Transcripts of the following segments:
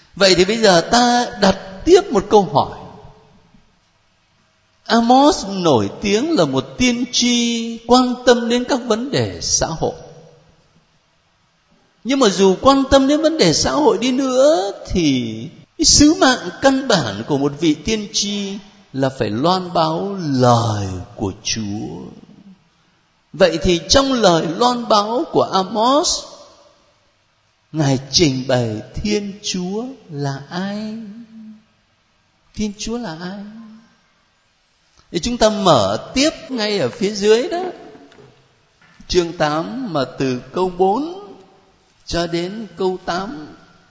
Vậy thì bây giờ ta đặt tiếp một câu hỏi. Amos nổi tiếng là một tiên tri quan tâm đến các vấn đề xã hội. Nhưng mà dù quan tâm đến vấn đề xã hội đi nữa thì cái sứ mạng căn bản của một vị tiên tri là phải loan báo lời của Chúa. Vậy thì trong lời loan báo của Amos, Ngài trình bày Thiên Chúa là ai? Thiên Chúa là ai? Thì chúng ta mở tiếp ngay ở phía dưới đó, chương 8 mà từ câu 4 cho đến câu 8.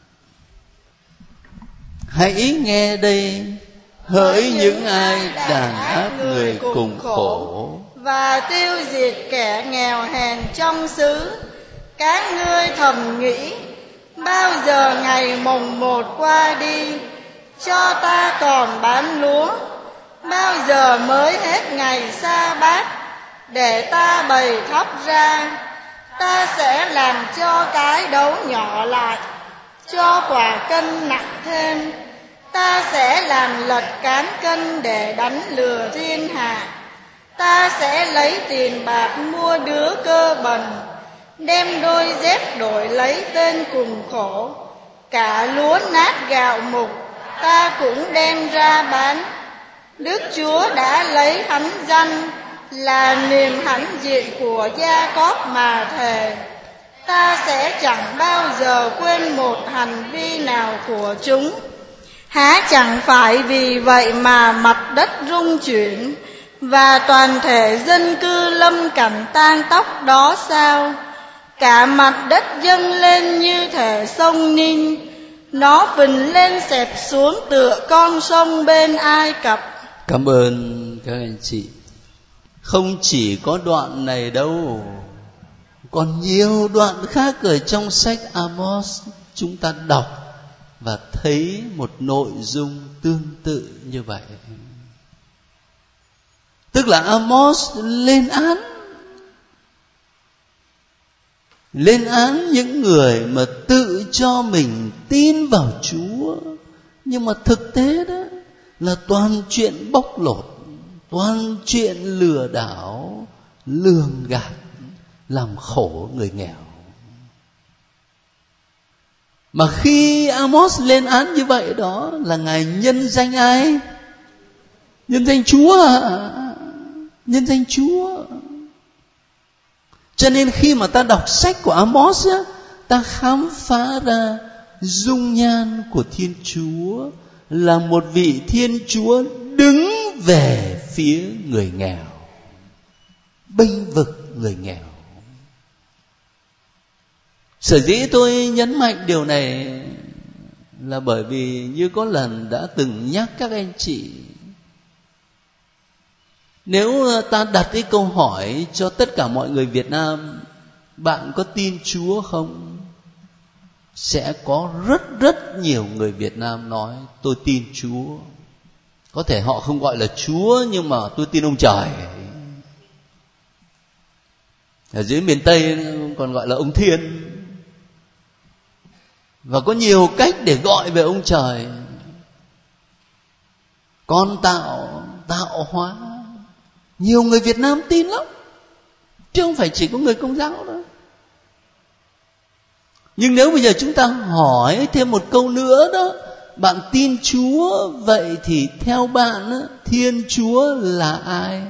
Hãy nghe đây, hỡi những ai đàn áp người cùng khổ và tiêu diệt kẻ nghèo hèn trong xứ. Các ngươi thầm nghĩ, bao giờ ngày mồng 1 qua đi, cho ta còn bán lúa? Bao giờ mới hết ngày sa bát, để ta bày thóc ra? Ta sẽ làm cho cái đấu nhỏ lại, cho quả cân nặng thêm. Ta sẽ làm lật cán cân để đánh lừa thiên hạ. Ta sẽ lấy tiền bạc mua đứa cơ bần, đem đôi dép đổi lấy tên cùng khổ. Cả lúa nát gạo mục ta cũng đem ra bán. Đức Chúa đã lấy thánh danh là niềm hãnh diện của Gia Cốp mà thề. Ta sẽ chẳng bao giờ quên một hành vi nào của chúng. Há chẳng phải vì vậy mà mặt đất rung chuyển và toàn thể dân cư lâm cảnh tang tóc đó sao? Cả mặt đất dâng lên như thể sông Nin, nó phình lên xẹp xuống tựa con sông bên Ai Cập. Cảm ơn các anh chị. Không chỉ có đoạn này đâu, còn nhiều đoạn khác ở trong sách Amos chúng ta đọc và thấy một nội dung tương tự như vậy. Tức là Amos lên án những người mà tự cho mình tin vào Chúa, nhưng mà thực tế đó là toàn chuyện bóc lột, toàn chuyện lừa đảo, lường gạt, làm khổ người nghèo. Mà khi Amos lên án như vậy đó là Ngài nhân danh ai? Nhân danh Chúa à? Nhân danh Chúa. Cho nên khi mà ta đọc sách của Amos á, ta khám phá ra dung nhan của Thiên Chúa là một vị Thiên Chúa đứng về phía người nghèo, bênh vực người nghèo. Sở dĩ tôi nhấn mạnh điều này là bởi vì như có lần đã từng nhắc các anh chị, nếu ta đặt cái câu hỏi cho tất cả mọi người Việt Nam, bạn có tin Chúa không? Sẽ có rất nhiều người Việt Nam nói tôi tin Chúa. Có thể họ không gọi là Chúa, nhưng mà tôi tin ông trời. Ở dưới miền Tây còn gọi là ông Thiên. Và có nhiều cách để gọi về ông trời. Con tạo hóa. Nhiều người Việt Nam tin lắm, chứ không phải chỉ có người Công giáo đâu. Nhưng nếu bây giờ chúng ta hỏi thêm một câu nữa đó, bạn tin Chúa, vậy thì theo bạn Thiên Chúa là ai?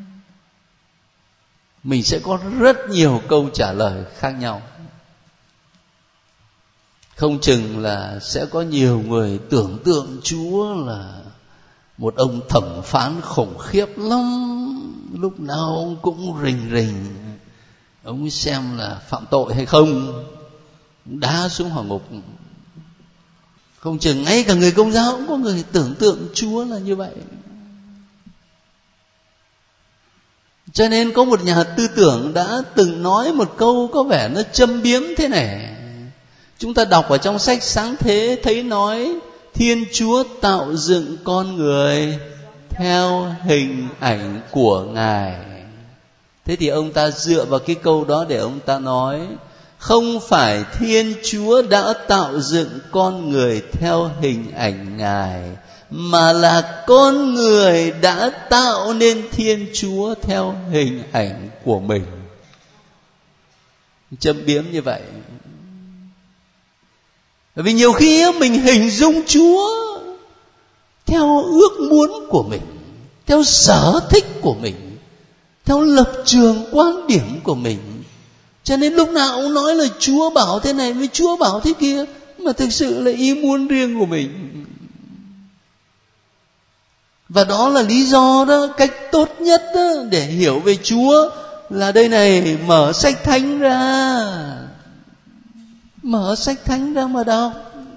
Mình sẽ có rất nhiều câu trả lời khác nhau. Không chừng là sẽ có nhiều người tưởng tượng Chúa là một ông thẩm phán khủng khiếp lắm, lúc nào ông cũng rình ông xem là phạm tội hay không, đá xuống hỏa ngục. Không chừng ngay cả người Công giáo cũng có người tưởng tượng Chúa là như vậy. Cho nên có một nhà tư tưởng đã từng nói một câu có vẻ nó châm biếm thế này. Chúng ta đọc ở trong sách Sáng Thế thấy nói Thiên Chúa tạo dựng con người theo hình ảnh của Ngài. Thế thì ông ta dựa vào cái câu đó để ông ta nói không phải Thiên Chúa đã tạo dựng con người theo hình ảnh Ngài, mà là con người đã tạo nên Thiên Chúa theo hình ảnh của mình. Châm biếm như vậy. Bởi vì nhiều khi mình hình dung Chúa theo ước muốn của mình, theo sở thích của mình, theo lập trường quan điểm của mình. Cho nên lúc nào cũng nói là Chúa bảo thế này với Chúa bảo thế kia, mà thực sự là ý muốn riêng của mình. Và đó là lý do đó, cách tốt nhất đó để hiểu về Chúa là đây này, mở sách thánh ra. Mở sách thánh ra mà đọc.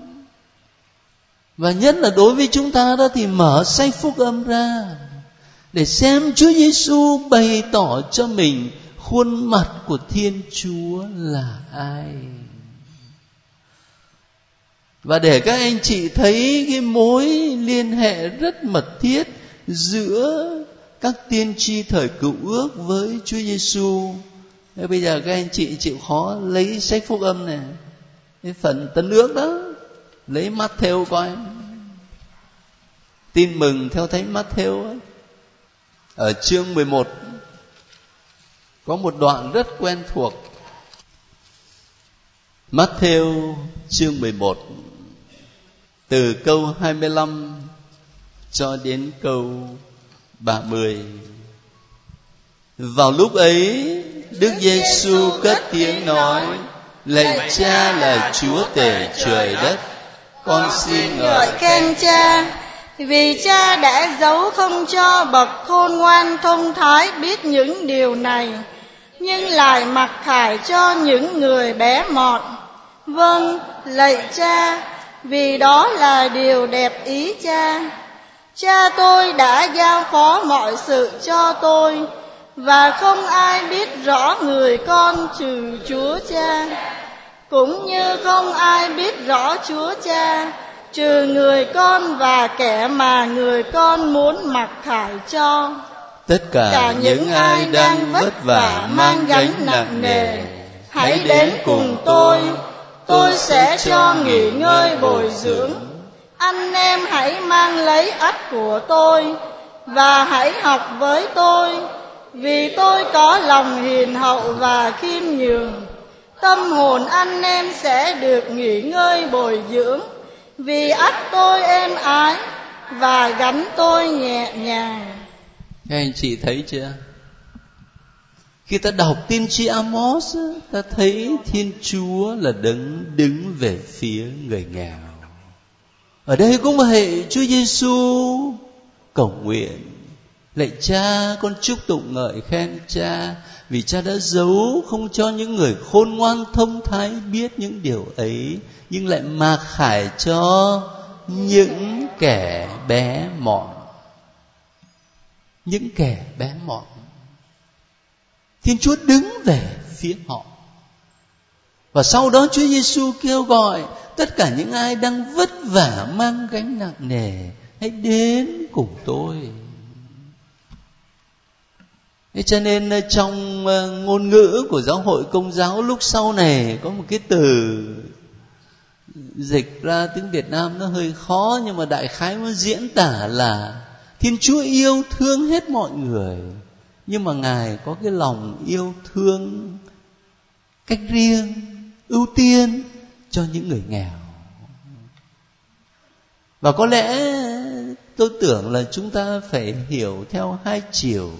Và nhất là đối với chúng ta đó thì mở sách Phúc Âm ra để xem Chúa Giêsu bày tỏ cho mình khuôn mặt của Thiên Chúa là ai. Và để các anh chị thấy cái mối liên hệ rất mật thiết giữa các tiên tri thời Cựu Ước với Chúa Giêsu. Bây giờ các anh chị chịu khó lấy sách Phúc Âm này, cái phần Tân Ước đó, lấy Mát-thêu coi. Tin mừng theo Thánh Mát-thêu ấy. Ở chương 11 có một đoạn rất quen thuộc. Mát-thêu chương 11 từ câu 25 cho đến câu 30. Vào lúc ấy, Đức Giêsu cất tiếng nói: Lạy Cha là Chúa tể trời đất, con xin ngợi khen Cha, vì Cha đã giấu không cho bậc khôn ngoan thông thái biết những điều này, nhưng lại mặc khải cho những người bé mọn. Vâng, lạy Cha, vì đó là điều đẹp ý Cha. Cha tôi đã giao phó mọi sự cho tôi, và không ai biết rõ người con trừ Chúa Cha, cũng như không ai biết rõ Chúa Cha trừ người con và kẻ mà người con muốn mặc khải cho. Tất cả những ai đang vất vả mang gánh nặng nề, hãy đến cùng tôi sẽ cho nghỉ ngơi bồi dưỡng. Anh em hãy mang lấy ắt của tôi và hãy học với tôi, vì tôi có lòng hiền hậu và khiêm nhường. Tâm hồn anh em sẽ được nghỉ ngơi bồi dưỡng, vì ắt tôi êm ái và gánh tôi nhẹ nhàng. Các anh chị thấy chưa? Khi ta đọc tiên tri Amos, ta thấy Thiên Chúa là đấng đứng về phía người nghèo. Ở đây cũng vậy, Chúa Giêsu cầu nguyện: Lạy Cha, con chúc tụng ngợi khen Cha, vì Cha đã giấu không cho những người khôn ngoan thông thái biết những điều ấy, nhưng lại mặc khải cho những kẻ bé mọn. Những kẻ bé mọn, Thiên Chúa đứng về phía họ. Và sau đó Chúa Giêsu kêu gọi tất cả những ai đang vất vả mang gánh nặng nề, hãy đến cùng tôi. Thế cho nên trong ngôn ngữ của giáo hội Công giáo lúc sau này có một cái từ dịch ra tiếng Việt Nam nó hơi khó, nhưng mà đại khái nó diễn tả là Thiên Chúa yêu thương hết mọi người, nhưng mà Ngài có cái lòng yêu thương cách riêng, ưu tiên cho những người nghèo. Và có lẽ tôi tưởng là chúng ta phải hiểu theo hai chiều.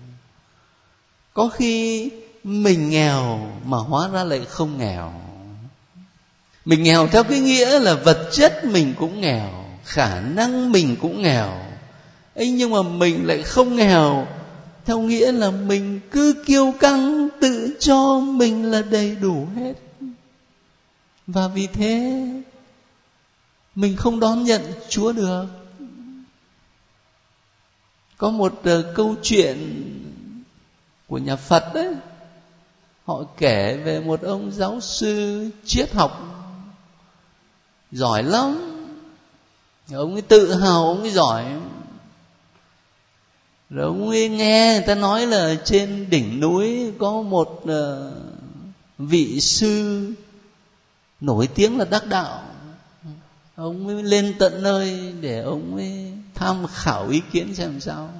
Có khi mình nghèo mà hóa ra lại không nghèo. Mình nghèo theo cái nghĩa là vật chất mình cũng nghèo, khả năng mình cũng nghèo ấy, nhưng mà mình lại không nghèo theo nghĩa là mình cứ kiêu căng tự cho mình là đầy đủ hết. Và vì thế mình không đón nhận Chúa được. Có một câu chuyện của nhà Phật đấy, họ kể về một ông giáo sư triết học giỏi lắm. Ông ấy tự hào ông ấy giỏi. Rồi ông ấy nghe người ta nói là trên đỉnh núi có một vị sư nổi tiếng là đắc đạo, ông mới lên tận nơi để ông mới tham khảo ý kiến xem sao.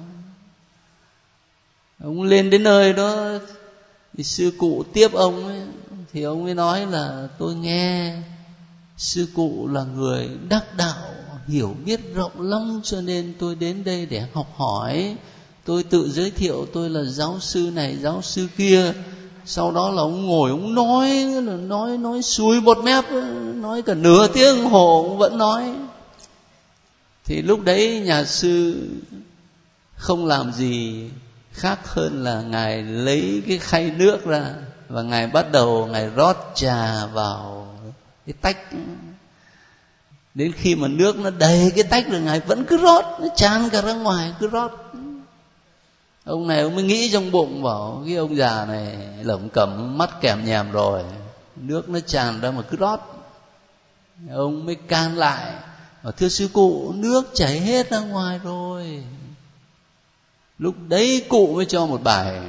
Ông lên đến nơi đó thì sư cụ tiếp ông ấy, thì ông mới nói là tôi nghe sư cụ là người đắc đạo, hiểu biết rộng lắm, cho nên tôi đến đây để học hỏi. Tôi tự giới thiệu tôi là giáo sư này giáo sư kia. Sau đó là ông ngồi ông nói xuôi bọt mép, nói cả nửa tiếng hồ ông vẫn nói. Thì lúc đấy nhà sư không làm gì khác hơn là ngài lấy cái khay nước ra và ngài bắt đầu ngài rót trà vào cái tách. Đến khi mà nước nó đầy cái tách rồi ngài vẫn cứ rót, nó tràn cả ra ngoài, cứ rót. Ông này ông mới nghĩ trong bụng, bảo cái ông già này lẩm cẩm mắt kèm nhèm rồi, nước nó tràn ra mà cứ rót. Ông mới can lại, bảo thưa sư cụ, nước chảy hết ra ngoài rồi. Lúc đấy cụ mới cho một bài.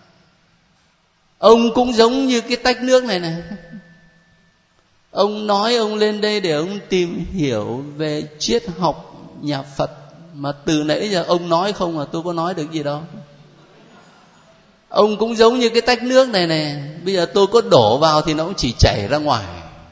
Ông cũng giống như cái tách nước này này. Ông nói ông lên đây để ông tìm hiểu về triết học nhà Phật, mà từ nãy giờ ông nói không mà tôi có nói được gì đâu. Ông cũng giống như cái tách nước này này, bây giờ tôi có đổ vào thì nó cũng chỉ chảy ra ngoài.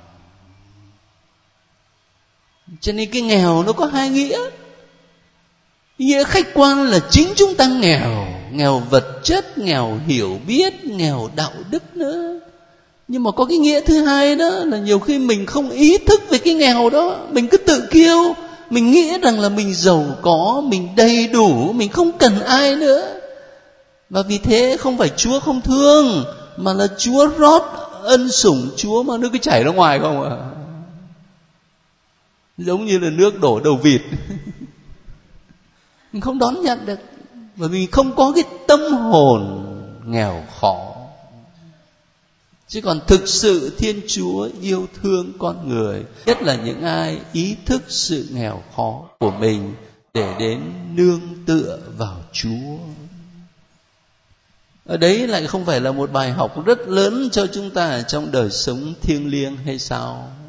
Cho nên cái nghèo nó có hai nghĩa. Nghĩa khách quan là chính chúng ta nghèo, nghèo vật chất, nghèo hiểu biết, nghèo đạo đức nữa. Nhưng mà có cái nghĩa thứ hai đó là nhiều khi mình không ý thức về cái nghèo đó, mình cứ tự kiêu, mình nghĩ rằng là mình giàu có, mình đầy đủ, mình không cần ai nữa. Và vì thế không phải Chúa không thương, mà là Chúa rót ân sủng Chúa mà nước cứ chảy ra ngoài không à. Giống như là nước đổ đầu vịt. Mình không đón nhận được, bởi vì không có cái tâm hồn nghèo khó. Chứ còn thực sự Thiên Chúa yêu thương con người, nhất là những ai ý thức sự nghèo khó của mình để đến nương tựa vào Chúa. Ở đấy lại không phải là một bài học rất lớn cho chúng ta trong đời sống thiêng liêng hay sao?